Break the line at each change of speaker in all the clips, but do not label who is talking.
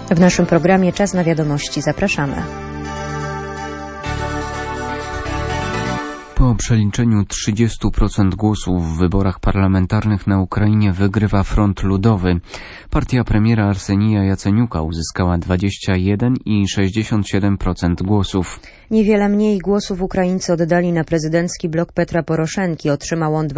W naszym programie Czas na wiadomości. Zapraszamy.
Po przeliczeniu 30% głosów w wyborach parlamentarnych na Ukrainie wygrywa Front Ludowy. Partia premiera Arsenija Jaceniuka uzyskała 21,67% głosów.
Niewiele mniej głosów Ukraińcy oddali na prezydencki blok Petra Poroszenki. Otrzymał on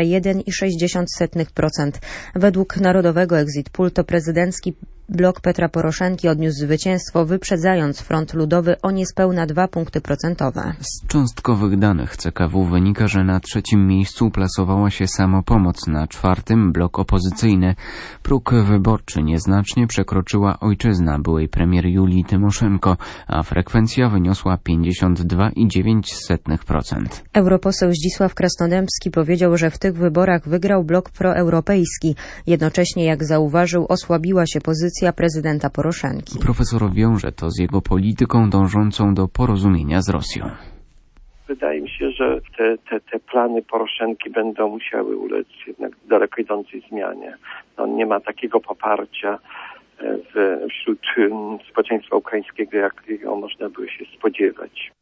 21,6%. Według Narodowego Exit Poll to prezydencki blok Petra Poroszenki odniósł zwycięstwo, wyprzedzając Front Ludowy o niespełna 2 punkty procentowe.
Z cząstkowych danych CKW wynika, że na trzecim miejscu plasowała się Samopomoc, na czwartym blok opozycyjny. Próg wyborczy nieznacznie przekroczyła Ojczyzna byłej premier Julii Tymoszenko, a frekwencja wyniosła 52,9%.
Europoseł Zdzisław Krasnodębski powiedział, że w tych wyborach wygrał blok proeuropejski. Jednocześnie, jak zauważył, osłabiła się pozycja prezydenta Poroszenki.
Profesor wiąże to z jego polityką dążącą do porozumienia z Rosją.
Wydaje mi się, że te plany Poroszenki będą musiały ulec jednak daleko idącej zmianie. On nie ma takiego poparcia wśród społeczeństwa ukraińskiego, jakiego można by się spodziewać.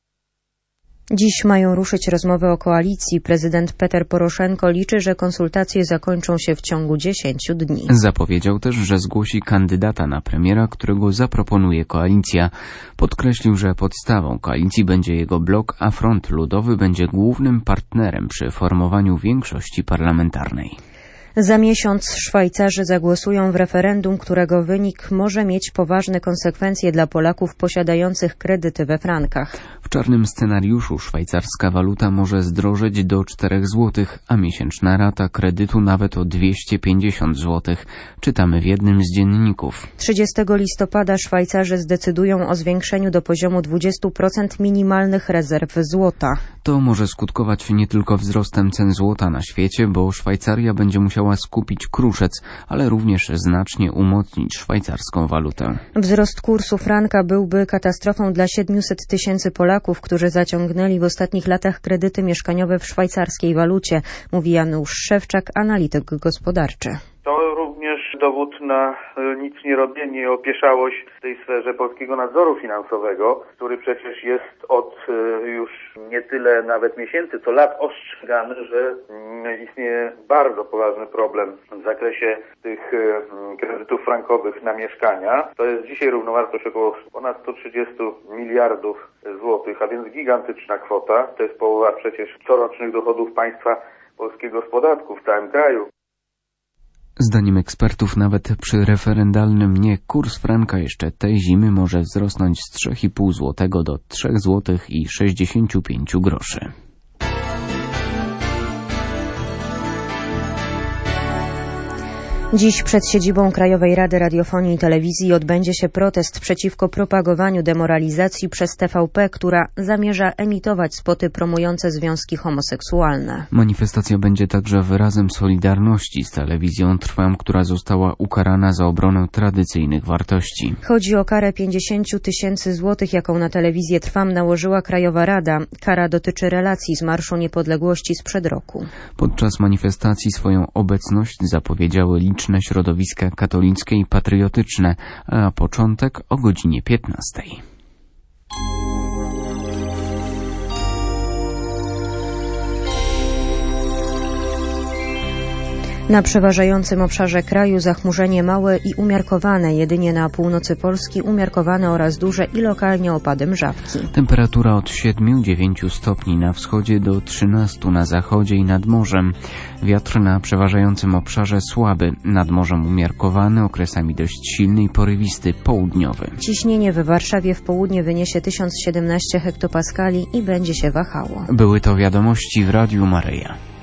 Dziś mają ruszyć rozmowy o koalicji. Prezydent Petr Poroszenko liczy, że konsultacje zakończą się w ciągu 10 dni.
Zapowiedział też, że zgłosi kandydata na premiera, którego zaproponuje koalicja. Podkreślił, że podstawą koalicji będzie jego blok, a Front Ludowy będzie głównym partnerem przy formowaniu większości parlamentarnej.
Za miesiąc Szwajcarzy zagłosują w referendum, którego wynik może mieć poważne konsekwencje dla Polaków posiadających kredyty we frankach.
W czarnym scenariuszu szwajcarska waluta może zdrożeć do 4 zł, a miesięczna rata kredytu nawet o 250 zł. Czytamy w jednym z dzienników.
30 listopada Szwajcarzy zdecydują o zwiększeniu do poziomu 20% minimalnych rezerw złota.
To może skutkować nie tylko wzrostem cen złota na świecie, bo Szwajcaria będzie musiała skupić kruszec, ale również znacznie umocnić szwajcarską walutę.
Wzrost kursu franka byłby katastrofą dla 700 000 Polaków, którzy zaciągnęli w ostatnich latach kredyty mieszkaniowe w szwajcarskiej walucie, mówi Janusz Szewczak, analityk gospodarczy.
To również dowód na nic nie robienie i opieszałość w tej sferze polskiego nadzoru finansowego, który przecież jest od już nie tyle nawet miesięcy, co lat ostrzegany, że istnieje bardzo poważny problem w zakresie tych kredytów frankowych na mieszkania. To jest dzisiaj równowartość około ponad 130 miliardów złotych, a więc gigantyczna kwota. To jest połowa przecież corocznych dochodów państwa polskiego z podatków w całym kraju.
Zdaniem ekspertów nawet przy referendalnym nie kurs franka jeszcze tej zimy może wzrosnąć z 3,5 zł do 3 zł i 65 groszy.
Dziś przed siedzibą Krajowej Rady Radiofonii i Telewizji odbędzie się protest przeciwko propagowaniu demoralizacji przez TVP, która zamierza emitować spoty promujące związki homoseksualne.
Manifestacja będzie także wyrazem solidarności z telewizją Trwam, która została ukarana za obronę tradycyjnych wartości.
Chodzi o karę 50 000 złotych, jaką na telewizję Trwam nałożyła Krajowa Rada. Kara dotyczy relacji z Marszu Niepodległości sprzed roku.
Podczas manifestacji swoją obecność zapowiedziały liczne środowiska katolickie i patriotyczne, a początek o godzinie 15.
Na przeważającym obszarze kraju zachmurzenie małe i umiarkowane, jedynie na północy Polski umiarkowane oraz duże i lokalnie opady mrzawki.
Temperatura od 7-9 stopni na wschodzie do 13 na zachodzie i nad morzem. Wiatr na przeważającym obszarze słaby, nad morzem umiarkowany, okresami dość silny i porywisty, południowy.
Ciśnienie w Warszawie w południe wyniesie 1017 hektopaskali i będzie się wahało.
Były to wiadomości w Radiu Maryja.